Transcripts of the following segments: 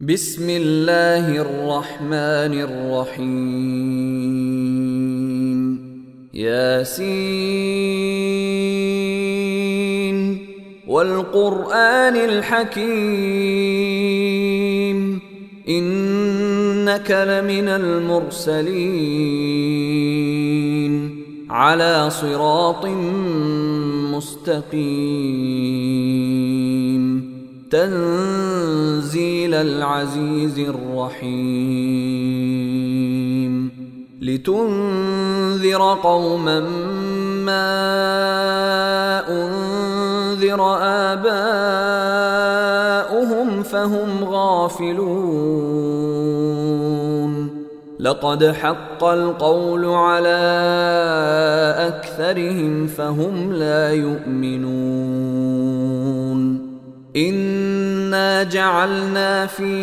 بسم الله الرحمن الرحيم ياسين والقرآن الحكيم إنك لمن المرسلين على صراط مستقيم تنزيل العزيز الرحيم لتنذر قوما ما أنذر آباؤهم فهم غافلون لقد حق القول على أكثرهم فهم لا يؤمنون إنا جعلنا في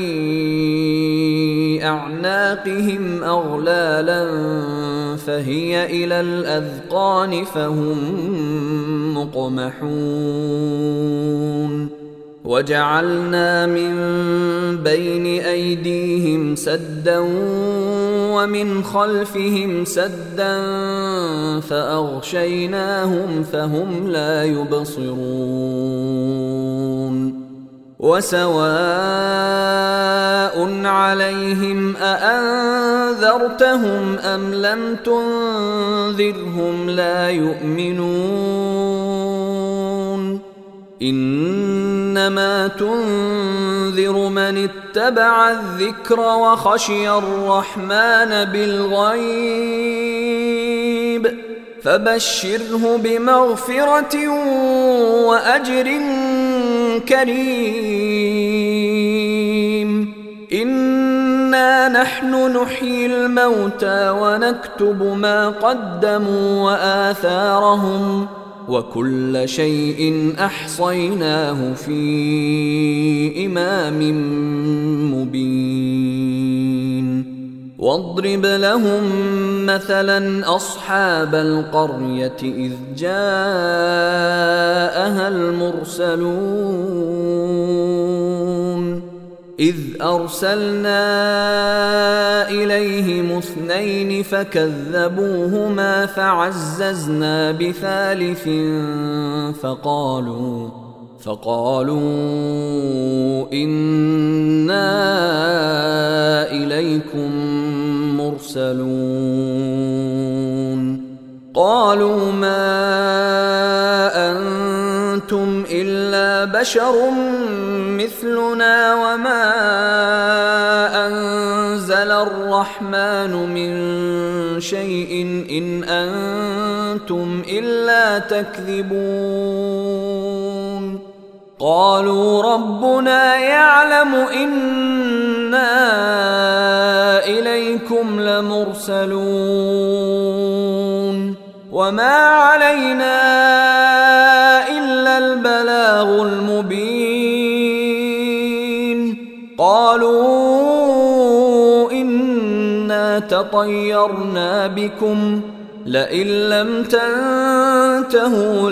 أعناقهم أغلالا فهي إلى الأذقان فهم مقمحون وجعلنا من بين أيديهم سدا ومن خلفهم سدا فأغشيناهم فهم لا يبصرون وسواء عليهم أأنذرتهم أم لم تنذرهم لا يؤمنون إنما تنذر من اتبع الذكر وخشي الرحمن بالغيب فبشره بمغفرة وأجر كريم إنا نحن نحيي الموتى ونكتب ما قدموا وآثارهم وكل شيء أحصيناه في إمام مبين واضرب لهم مثلا أصحاب القرية إذ جاءها المرسلون إذ أرسلنا إليهم اثنين فكذبوهما فعززنا بثالث فقالوا إنا إليكم مرسلون قالوا ما أنتم إلا بشر مثلنا وما أنزل الرحمن من شيء إن أنتم إلا تكذبون قالوا ربنا يعلم إنا إليكم لمرسلون وما علينا إلا البلاغ المبين قالوا إنا تطيرنا بكم لئن لم تنتهوا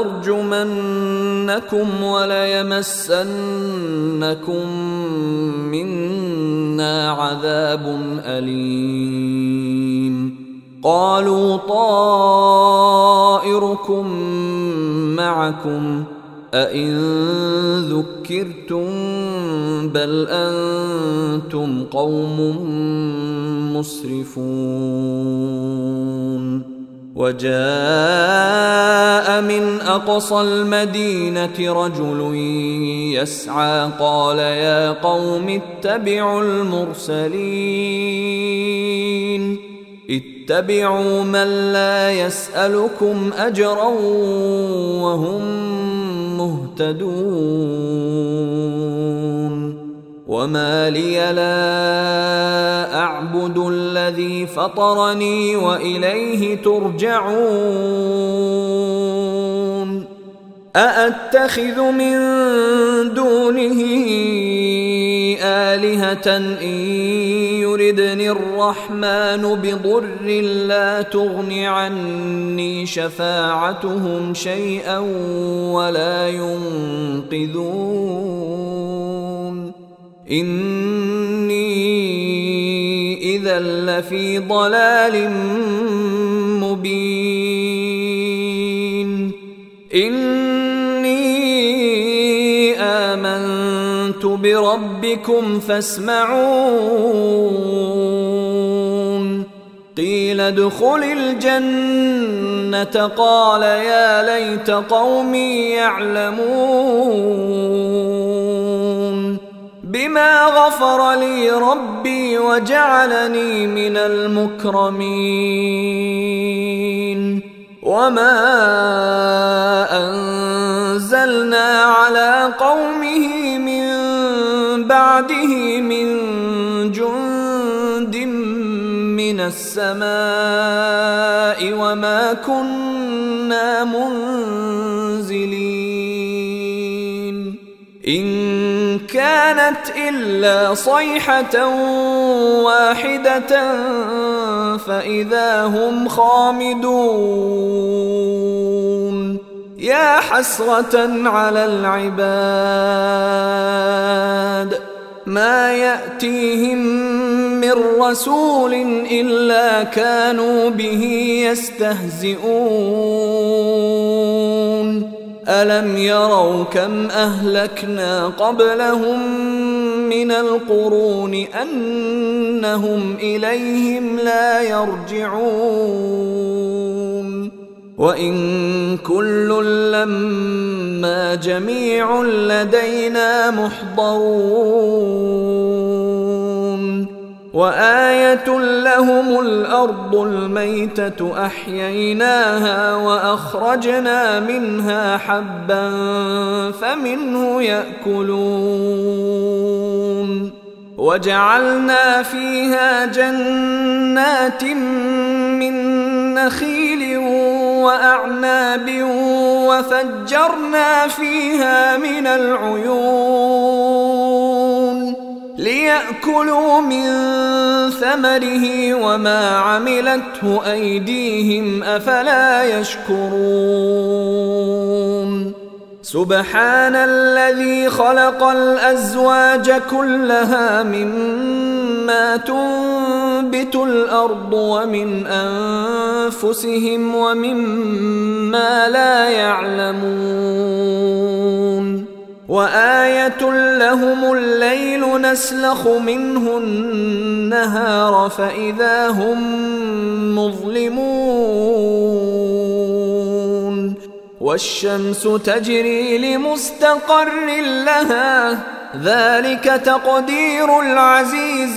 لنرجمنكم وليمسنكم منا عذاب أليم قالوا طائركم معكم أئن ذكرتم بل أنتم قوم مسرفون وجاء من أقصى المدينة رجل يسعى قال يا قوم اتبعوا المرسلين اتبعوا من لا يسألكم أجرا وهم مهتدون وما لي لا أعبد الذي فطرني وإليه ترجعون أأتخذ من دونه آلهة إن يردني الرحمن بضر لا تغن عني شفاعتهم شيئا ولا ينقذون إني إذا لفي ضلال مبين إني آمنت بربكم فاسمعون قيل ادخل الجنة قال يا ليت قومي يعلمون بما غفر لي ربي وجعلني من المكرمين وما أنزلنا على قومه من بعده من جند من السماء وما كنا منزلين إن كانت إلا صيحة واحدة فإذا هم خامدون يا حسرة على العباد ما يأتيهم من رسول إلا كانوا به يستهزئون ألم يروا كم أهلكنا قبلهم من القرون أنهم إليهم لا يرجعون وإن كل لما جميع لدينا محضرون وآية لهم الأرض الميتة أحييناها وأخرجنا منها حبا فمنه يأكلون وجعلنا فيها جنات من نخيل وأعناب وفجرنا فيها من العيون ليأكلوا من ثمره وما عملته أيديهم أفلا يشكرون سبحان الذي خلق الأزواج كلها مما تنبت الأرض ومن أنفسهم ومما لا يعلمون وآية لهم الليل نسلخ منه النهار فإذا هم مظلمون والشمس تجري لمستقر لها ذلك تقدير العزيز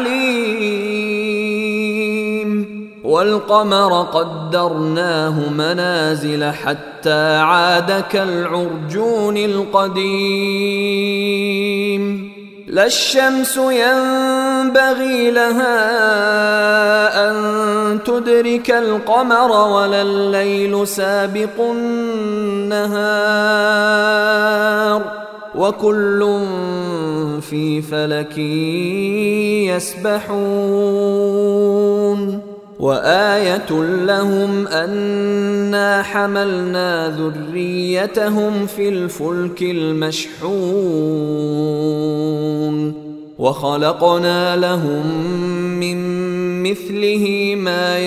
العليم والقمر قدرناه منازل حتى عاد كالعرجون القديم لا الشمس ينبغي لها أن تدرك القمر ولا الليل سابق النهار وكل في فلك يسبحون وآية لهم أنا حملنا ذريتهم في الفلك المشحون وخلقنا لهم من مثله ما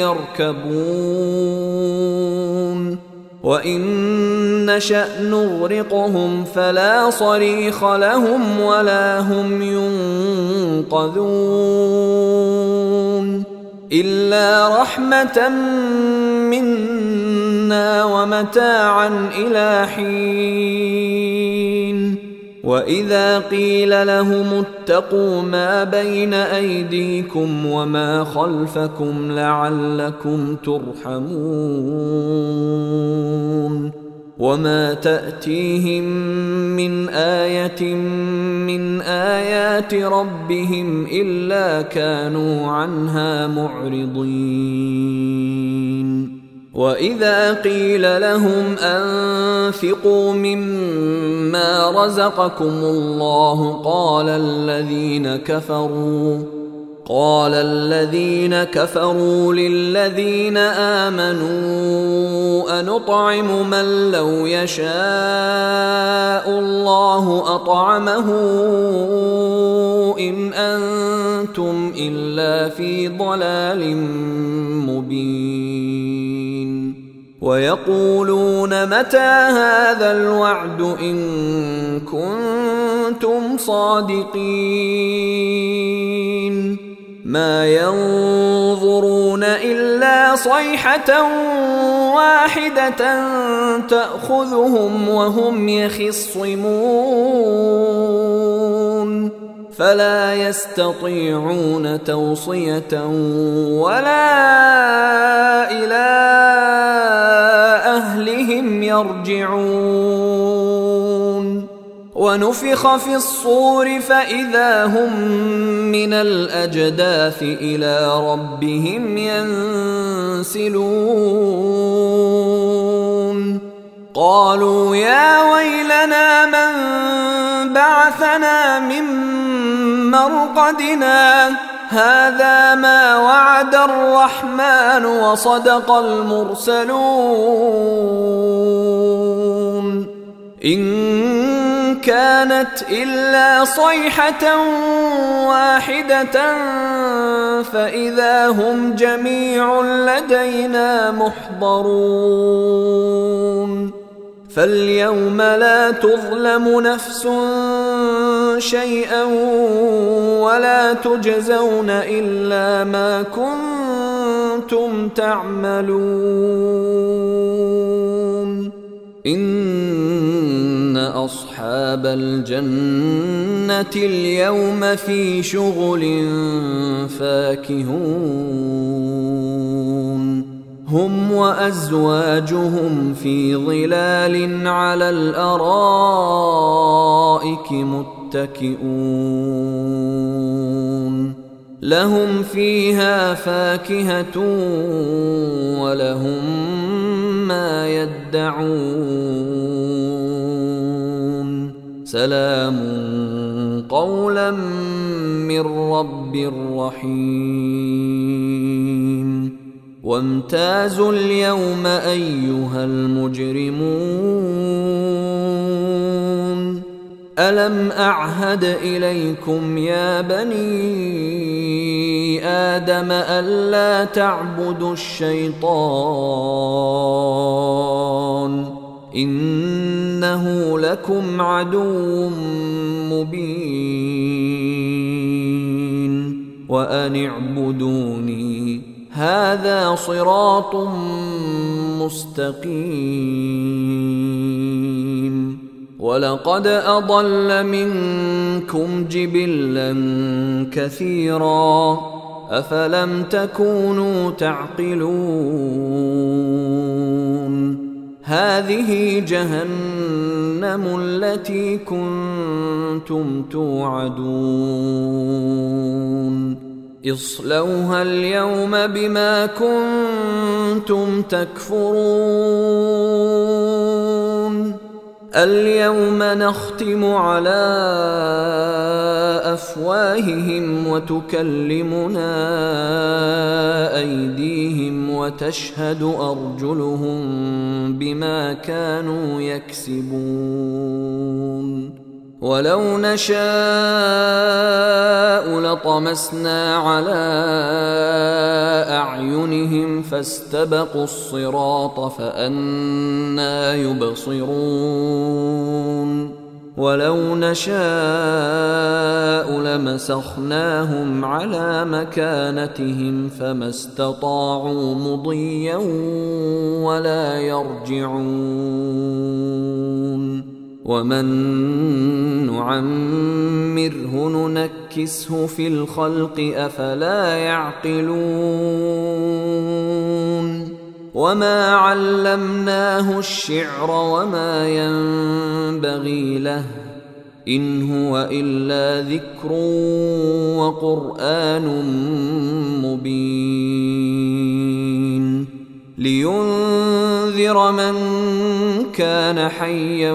يركبون وإن نشأ نغرقهم فلا صريخ لهم ولا هم ينقذون إلا رحمة منا ومتاعا إلى حين وإذا قيل لهم اتقوا ما بين أيديكم وما خلفكم لعلكم ترحمون وما تأتيهم من آية من آيات ربهم إلا كانوا عنها معرضين وإذا قيل لهم أنفقوا مما رزقكم الله قال الذين كفروا للذين آمنوا أنطعم من لو يشاء الله أطعمه إن أنتم إلا في ضلال مبين ويقولون متى هذا الوعد إن كنتم صادقين ما ينظرون إلا صيحة واحدة تأخذهم وهم يخصمون فلا يستطيعون توصية ولا إلى أهلهم يرجعون ونفخ في الصور فإذا هم من الأجداث إلى ربهم ينسلون قالوا يا ويلنا من بعثنا من مرقدنا هذا ما وعد الرحمن وصدق المرسلون إن كانت إلا صيحة واحدة فإذا هم جميع لدينا محضرون فاليوم لا تظلم نفس شيئا ولا تجزون إلا ما كنتم تعملون إن أصحاب الجنة اليوم في شغل فاكهون هم وأزواجهم في ظلال على الأرائك متكئون لهم فيها فاكهة ولهم ما يدعون سلام قولا من رب رحيم وامتازوا اليوم أيها المجرمون ألم أعهد إليكم يا بني آدم ألا تعبدوا الشيطان إنه لكم عدو مبين وأن اعبدوني هذا صراط مستقيم ولقد أضل منكم جبلا كثيرا أفلم تكونوا تعقلون هذه جهنم التي كنتم توعدون اصلوها اليوم بما كنتم تكفرون اليوم نختم على أفواههم وتكلمنا أيديهم وتشهد أرجلهم بما كانوا يكسبون ولو نشاء لطمسنا على أعينهم فاستبقوا الصراط فأنى يبصرون ولو نشاء لمسخناهم على مكانتهم فما استطاعوا مضيا ولا يرجعون ومن نعمره ننكسه في الخلق أفلا يعقلون وما علمناه الشعر وما ينبغي له إن هو إلا ذكر وقرآن مبين لينذر من كان حيا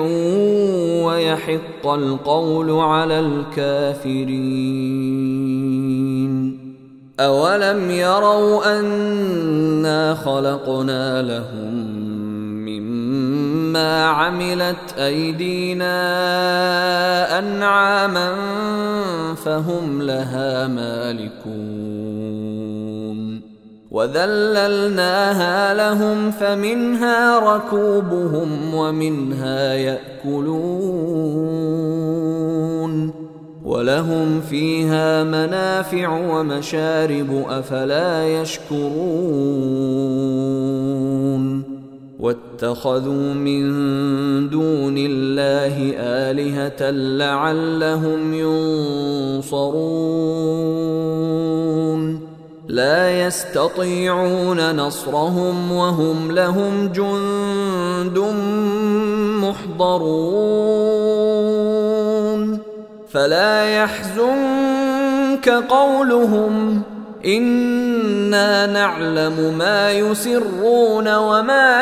ويحق القول على الكافرين أولم يروا أنا خلقنا لهم مما عملت أيدينا أنعاما فهم لها مالكون وذللناها لهم فمنها ركوبهم ومنها يأكلون ولهم فيها منافع ومشارب أفلا يشكرون واتخذوا من دون الله آلهة لعلهم ينصرون لا يستطيعون نصرهم وهم لهم جند محضرون فلا يحزنك قولهم إنا نعلم ما يسرون وما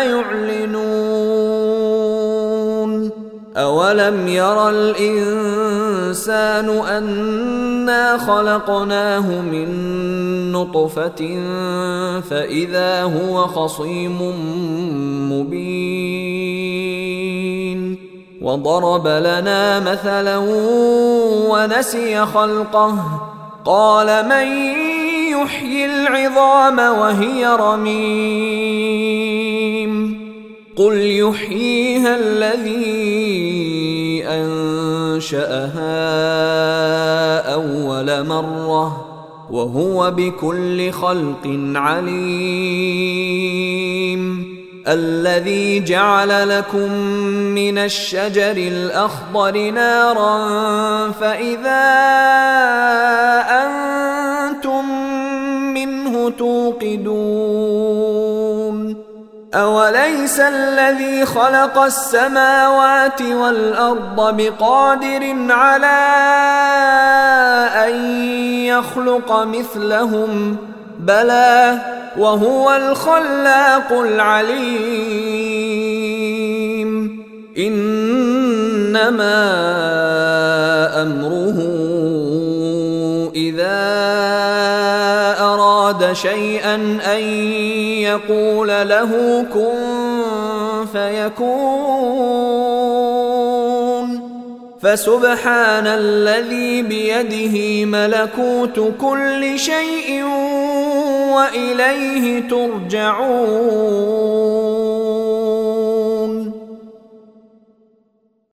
يعلنون أولم ير الإنسان أنا خلقناه من نطفة فإذا هو خصيم مبين وضرب لنا مثلا ونسي خلقه قال من يحيي العظام وهي رميم قل يحييها الذي أنشأها أول مرة وهو بكل خلق عليم الذي جعل لكم من الشجر الأخضر نارا فإذا أنتم منه توقدون أوليس الذي خلق السماوات والأرض بقادر على أن يخلق مثلهم بلى وهو الخلاق العليم إنما أمره إذا أراد شيئا أن يقول له كن فيكون فسبحان الذي بيده ملكوت كل شيء وإليه ترجعون